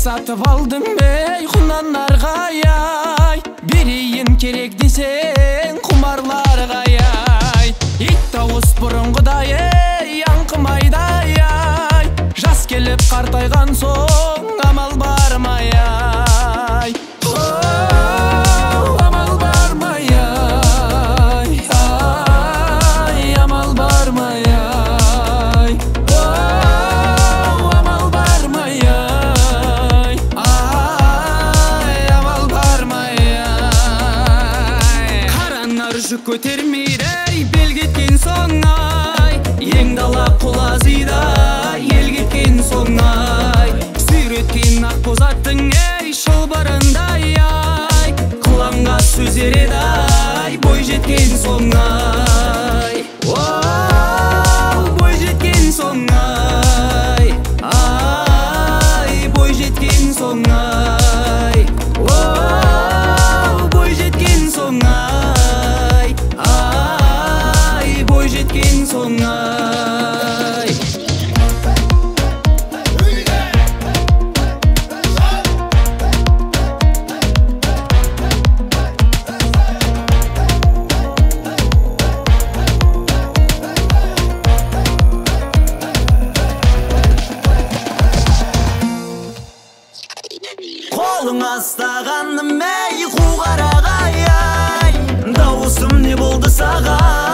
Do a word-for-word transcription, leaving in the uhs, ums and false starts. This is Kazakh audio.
сатып алдың бей құнан арғай, берейін керек десең құмарларға ай. Ит дауыс бұрынғыдай ей аңқымайдай ай, жас келіп қартайған соң амал бармай ай. Амал бармай ай, ай, амал бармай ай, амал бармай ай, ай, амал бармай ай. Қаранар жүк көтермейді бел кеткен соң ай, ең дала құлазидай ел кеткен соң ай. Сүйреткен ақ боз аттың ей шылбырындай ай, қылаңға сөз ереді ай, бой жеткен соң ай. Оу, бой жеткен соң ай, ай, бой жеткен соң ай. Оу, бой жеткен соң ай, ай, бой жеткен соң ай. Қолың астағаным ей қуғарағай ай, дауысым не болды саған?